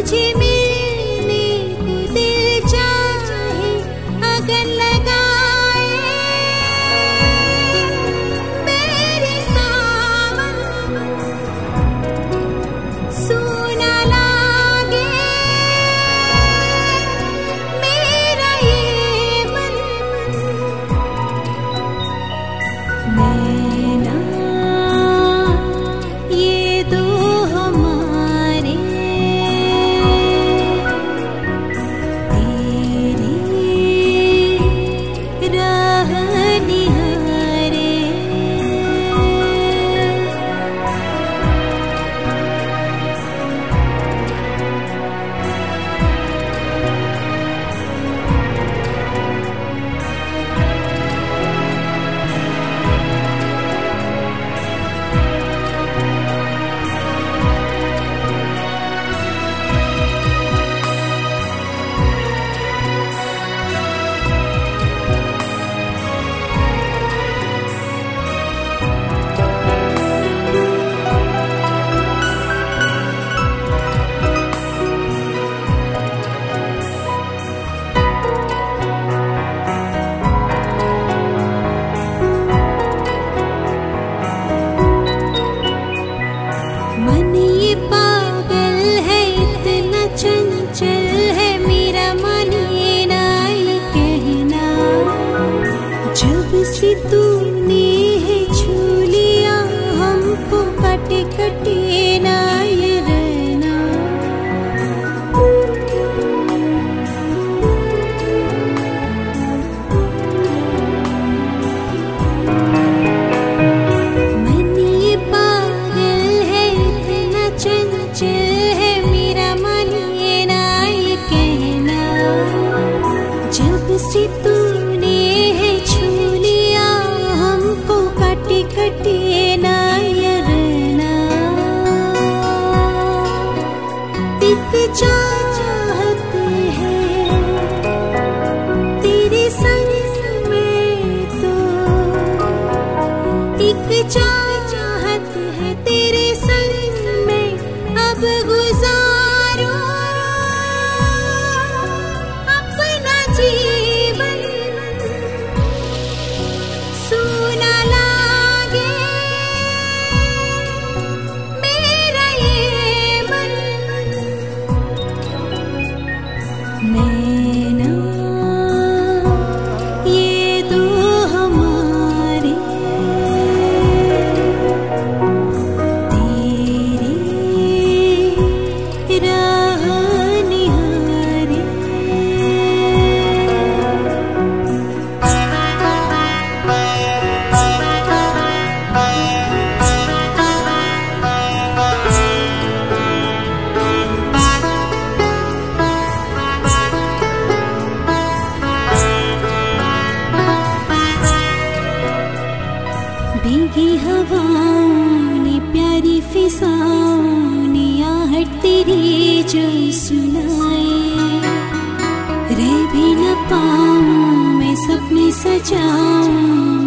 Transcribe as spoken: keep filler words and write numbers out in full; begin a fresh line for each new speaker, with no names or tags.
तुझे मिलने को दिल चाहे अगन लगाए मेरी सावन सोना लागे मेरा ये मन नैना ये दो हमारे तेरी राह निहारे मन ये पागल है इतना चंचल है मेरा मन ये ना ये कहना जब से तूने है छू लिया हमको कटे कटे ना ये रहना मन ये पागल है इतना चंचल है मेरा मन ये ना ये कहना जब से तूने है छू लिया हमको कटे कटे ना ये रहना एक चाहत है तेरे संग में तो एक चाहत है तेरे संग में अब गुजारो अपना जीवन सोना लागे मेरा ये मन नैना ये दो हमारे तेरी राह निहारे भीगी हवाओं ने प्यारी फिजाओं ने आहट तेरी जो सुनाए रह भी न पाऊं मैं सपने सजाऊं